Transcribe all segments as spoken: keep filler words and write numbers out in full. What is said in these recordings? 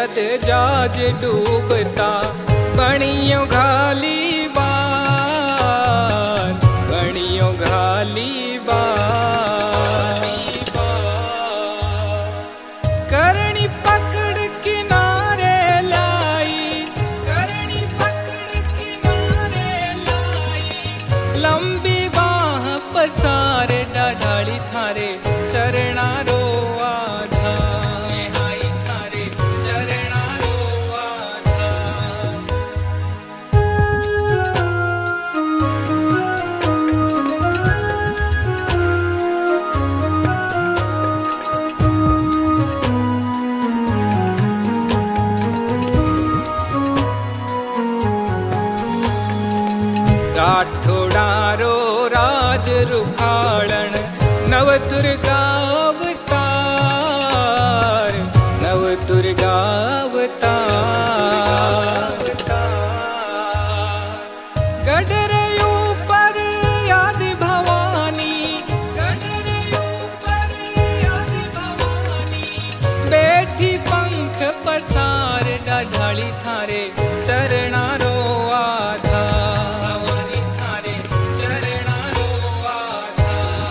जद जाज डूबता बणियों घाली बार, बणियों घाली बार। करणी पकड़ किनारे लाई, करणी पकड़ किनारे लाई, लंबी बाह पसार डाढ़ाली थारे चरणा रो आधा, हाय थारे चरणा रो आधा। राठौड़ारो राज रुखाड़न नव दुर्गा अवतार, नव दुर्गा अवतार। गडरे ऊपर आदि भवानी, गडरे ऊपर आदि भवानी, बैठी पंख पसार डाढ़ाली थारे चरणा रो आधा, भवानी थारे चरणा रो आधा।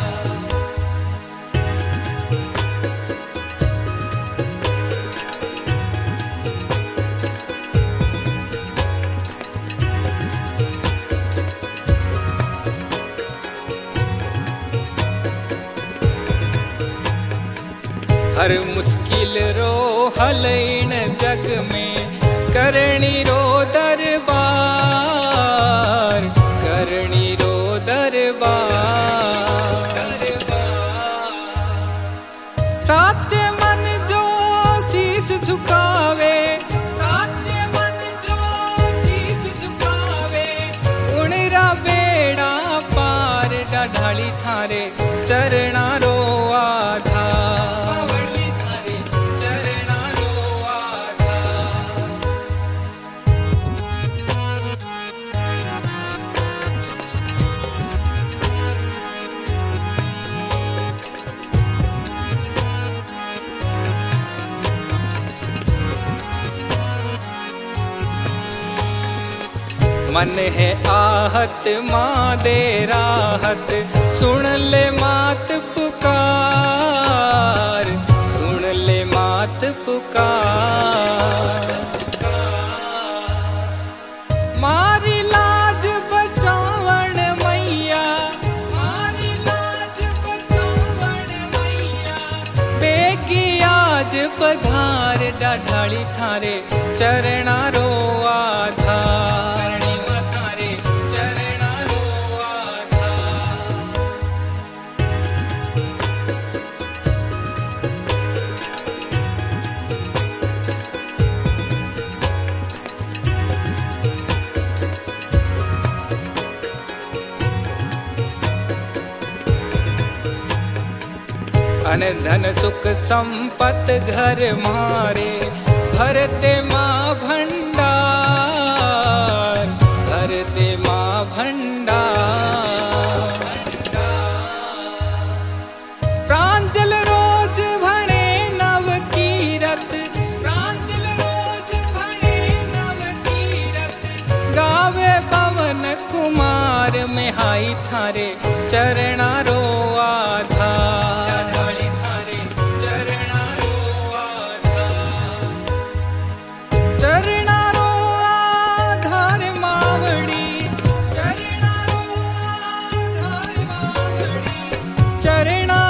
हर मुश्किल रो हलैन जग में करणी रो दरबार, करणी रो दरबार। साचे मन जो शीश झुकावे, साचे मन जो शीश झुकावे, उणरा बेड़ा पार डाढ़ाली थारे चरणा रो आधा, भवली थारे चरणा रो आधा। मन है आहत माँ दे राहत, सुन ले मात पुकार, सुन ले मात पुकार। मारी लाज बचावण मैया, मारी लाज बचावण मैया, बेगी आज पधार डाढ़ाली थारे चरणा रो आधा, अन धन सुख संपत घर मारे, भरते माँ भंडार, भरते माँ भंडार। प्रांजल रोज भणे नव कीरत, प्रांजल रोज भणे नव कीरत, गावे पवन कुमार में हाई थारे चरणा रो आधा, चरणा रो आधार मावड़ी, चरणा रो आधार मावड़ी, चरणा